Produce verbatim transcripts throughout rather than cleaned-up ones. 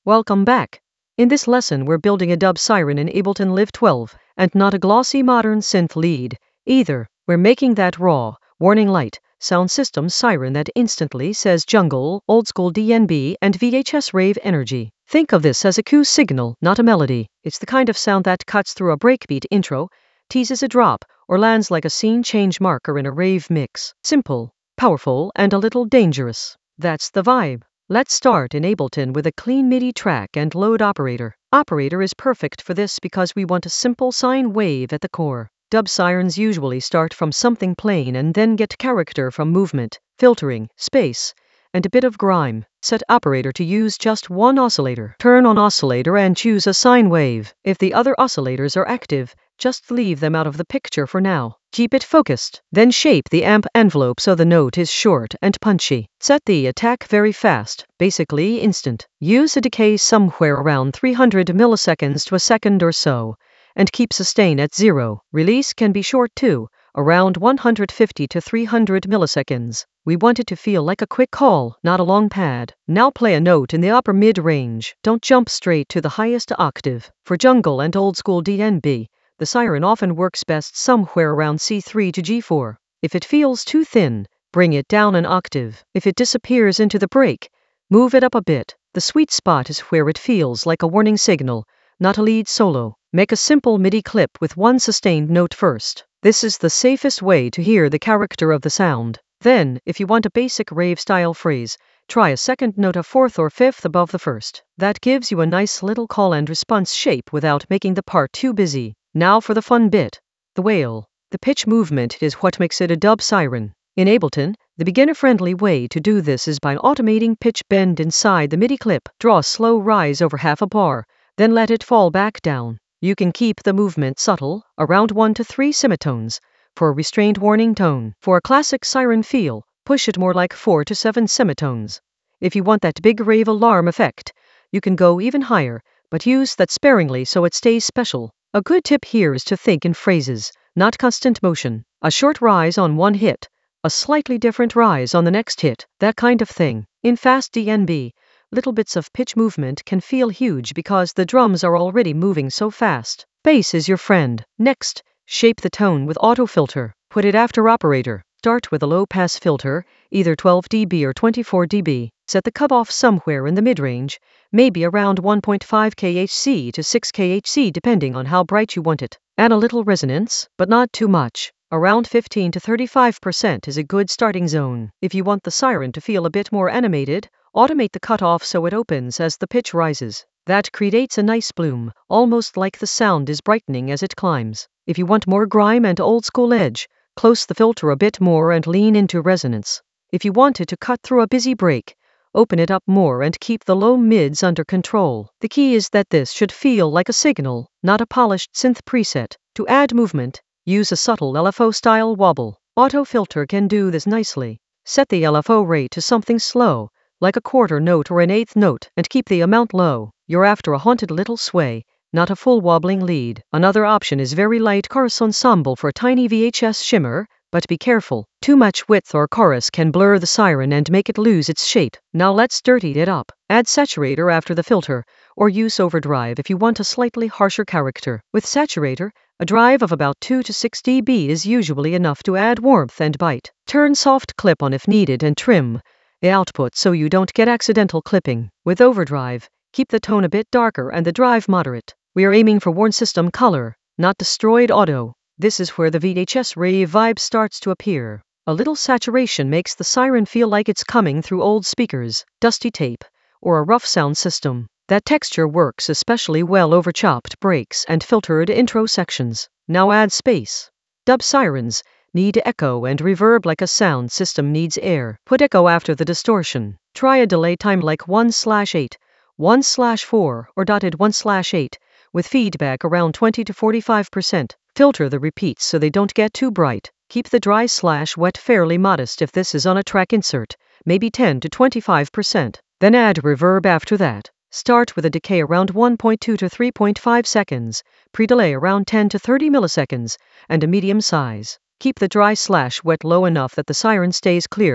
Welcome back. In this lesson, we're building a dub siren in Ableton Live twelve, and not a glossy modern synth lead. Either, we're making that raw, warning light, sound system siren that instantly says jungle, old school D N B, and V H S rave energy. Think of this as a cue signal, not a melody. It's the kind of sound that cuts through a breakbeat intro, teases a drop, or lands like a scene change marker in a rave mix. Simple, powerful, and a little dangerous. That's the vibe. Let's start in Ableton with a clean MIDI track and load operator. Operator is perfect for this because we want a simple sine wave at the core. Dub sirens usually start from something plain and then get character from movement, filtering, space, and a bit of grime. Set operator to use just one oscillator. Turn on oscillator and choose a sine wave. If the other oscillators are active, just leave them out of the picture for now. Keep it focused. Then shape the amp envelope so the note is short and punchy. Set the attack very fast, basically instant. Use a decay somewhere around three hundred milliseconds to a second or so, and keep sustain at zero. Release can be short too, around one hundred fifty to three hundred milliseconds. We want it to feel like a quick call, not a long pad. Now play a note in the upper mid-range. Don't jump straight to the highest octave. For jungle and old school D N B, the siren often works best somewhere around C three to G four. If it feels too thin, bring it down an octave. If it disappears into the break, move it up a bit. The sweet spot is where it feels like a warning signal, not a lead solo. Make a simple MIDI clip with one sustained note first. This is the safest way to hear the character of the sound. Then, if you want a basic rave-style phrase, try a second note a fourth or fifth above the first. That gives you a nice little call and response shape without making the part too busy. Now for the fun bit, the wail. The pitch movement is what makes it a dub siren. In Ableton, the beginner-friendly way to do this is by automating pitch bend inside the MIDI clip. Draw a slow rise over half a bar, then let it fall back down. You can keep the movement subtle, around one to three semitones, for a restrained warning tone. For a classic siren feel, push it more like four to seven semitones. If you want that big rave alarm effect, you can go even higher, but use that sparingly so it stays special. A good tip here is to think in phrases, not constant motion. A short rise on one hit, a slightly different rise on the next hit, that kind of thing. In fast D N B, little bits of pitch movement can feel huge because the drums are already moving so fast. Bass is your friend. Next, shape the tone with auto filter. Put it after operator. Start with a low-pass filter, either twelve decibels or twenty-four decibels. Set the cutoff somewhere in the mid-range, maybe around one point five kilohertz to six kilohertz depending on how bright you want it. Add a little resonance, but not too much. Around fifteen to thirty-five percent is a good starting zone. If you want the siren to feel a bit more animated, automate the cutoff so it opens as the pitch rises. That creates a nice bloom, almost like the sound is brightening as it climbs. If you want more grime and old school edge, close the filter a bit more and lean into resonance. If you want it to cut through a busy break, open it up more and keep the low mids under control. The key is that this should feel like a signal, not a polished synth preset. To add movement, use a subtle L F O-style wobble. Auto filter can do this nicely. Set the L F O rate to something slow, like a quarter note or an eighth note, and keep the amount low. You're after a haunted little sway, not a full wobbling lead. Another option is very light chorus ensemble for a tiny V H S shimmer, but be careful. Too much width or chorus can blur the siren and make it lose its shape. Now let's dirty it up. Add saturator after the filter, or use overdrive if you want a slightly harsher character. With saturator, a drive of about two to six decibels is usually enough to add warmth and bite. Turn soft clip on if needed and trim the output so you don't get accidental clipping. With overdrive, keep the tone a bit darker and the drive moderate. We are aiming for worn system color, not destroyed auto. This is where the V H S rave vibe starts to appear. A little saturation makes the siren feel like it's coming through old speakers, dusty tape, or a rough sound system. That texture works especially well over chopped breaks and filtered intro sections. Now add space. Dub sirens need echo and reverb like a sound system needs air. Put echo after the distortion. Try a delay time like one slash eight, one slash four, or dotted one slash eight, with feedback around twenty to forty-five percent. Filter the repeats so they don't get too bright. Keep the dry slash wet fairly modest if this is on a track insert, maybe ten to twenty-five percent. Then add reverb after that. Start with a decay around one point two to three point five seconds, pre-delay around ten to thirty milliseconds, and a medium size. Keep the dry slash wet low enough that the siren stays clear,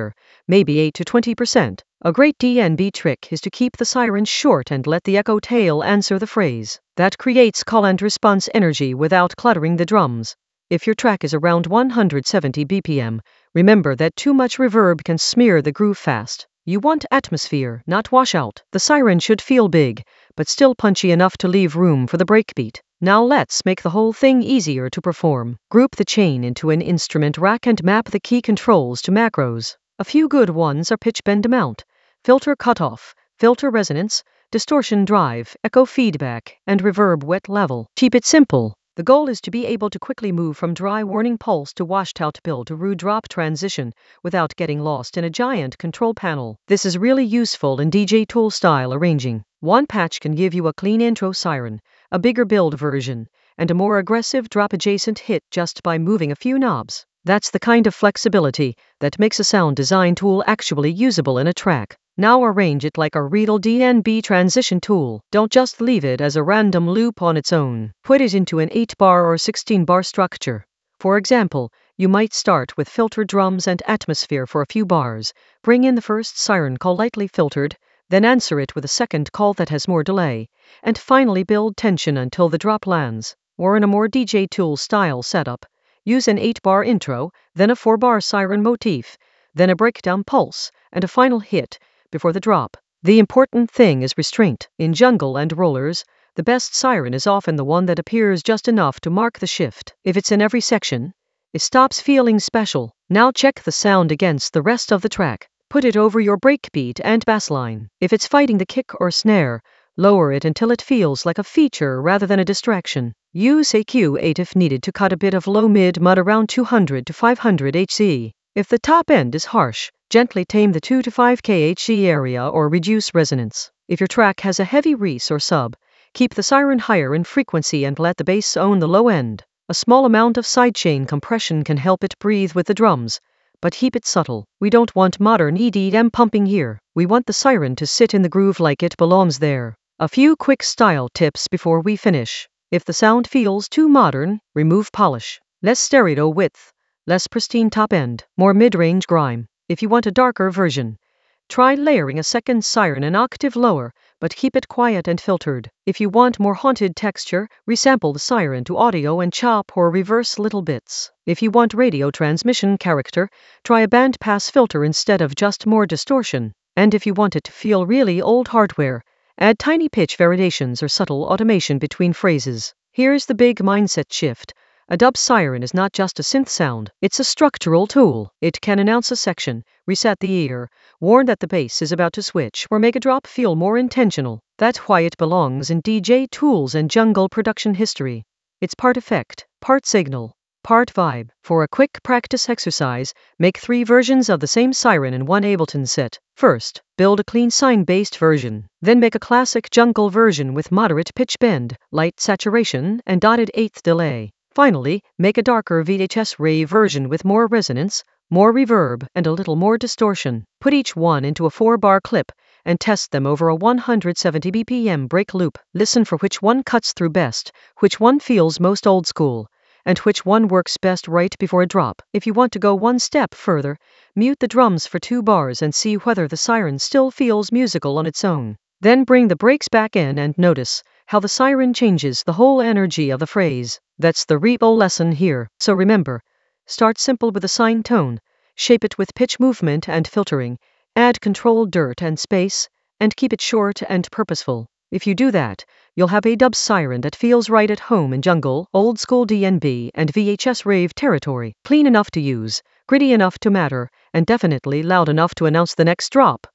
maybe eight to twenty percent. A great D N B trick is to keep the siren short and let the echo tail answer the phrase. That creates call and response energy without cluttering the drums. If your track is around one hundred seventy B P M, remember that too much reverb can smear the groove fast. You want atmosphere, not washout. The siren should feel big, but still punchy enough to leave room for the breakbeat. Now let's make the whole thing easier to perform. Group the chain into an instrument rack and map the key controls to macros. A few good ones are pitch bend amount, filter cutoff, filter resonance, distortion drive, echo feedback, and reverb wet level. Keep it simple. The goal is to be able to quickly move from dry warning pulse to washed out build to rude drop transition without getting lost in a giant control panel. This is really useful in D J tool style arranging. One patch can give you a clean intro siren, a bigger build version, and a more aggressive drop adjacent hit just by moving a few knobs. That's the kind of flexibility that makes a sound design tool actually usable in a track. Now arrange it like a real D N B transition tool. Don't just leave it as a random loop on its own. Put it into an eight bar or sixteen bar structure. For example, you might start with filtered drums and atmosphere for a few bars, bring in the first siren call lightly filtered, then answer it with a second call that has more delay, and finally build tension until the drop lands. Or in a more D J tool style setup, use an eight bar intro, then a four bar siren motif, then a breakdown pulse, and a final hit before the drop. The important thing is restraint. In jungle and rollers, the best siren is often the one that appears just enough to mark the shift. If it's in every section, it stops feeling special. Now check the sound against the rest of the track. Put it over your breakbeat and bassline. If it's fighting the kick or snare, lower it until it feels like a feature rather than a distraction. Use A Q eight if needed to cut a bit of low mid mud around two hundred to five hundred hertz. If the top end is harsh, gently tame the two to five kilohertz area or reduce resonance. If your track has a heavy res or sub, keep the siren higher in frequency and let the bass own the low end. A small amount of sidechain compression can help it breathe with the drums, but keep it subtle. We don't want modern E D M pumping here. We want the siren to sit in the groove like it belongs there. A few quick style tips before we finish. If the sound feels too modern, remove polish. Less stereo width, less pristine top end, more mid-range grime. If you want a darker version, try layering a second siren an octave lower, but keep it quiet and filtered. If you want more haunted texture, resample the siren to audio and chop or reverse little bits. If you want radio transmission character, try a bandpass filter instead of just more distortion. And if you want it to feel really old hardware, add tiny pitch variations or subtle automation between phrases. Here's the big mindset shift. A dub siren is not just a synth sound, it's a structural tool. It can announce a section, reset the ear, warn that the bass is about to switch, or make a drop feel more intentional. That's why it belongs in D J tools and jungle production history. It's part effect, part signal, part vibe. For a quick practice exercise, make three versions of the same siren in one Ableton set. First, build a clean sine-based version. Then make a classic jungle version with moderate pitch bend, light saturation, and dotted eighth delay. Finally, make a darker V H S rave version with more resonance, more reverb, and a little more distortion. Put each one into a four bar clip and test them over a one hundred seventy B P M break loop. Listen for which one cuts through best, which one feels most old school, and which one works best right before a drop. If you want to go one step further, mute the drums for two bars and see whether the siren still feels musical on its own. Then bring the breaks back in and notice how the siren changes the whole energy of the phrase. That's the real lesson here. So remember, start simple with a sine tone, shape it with pitch movement and filtering, add controlled dirt and space, and keep it short and purposeful. If you do that, you'll have a dub siren that feels right at home in jungle, old school D N B, and V H S rave territory. Clean enough to use, gritty enough to matter, and definitely loud enough to announce the next drop.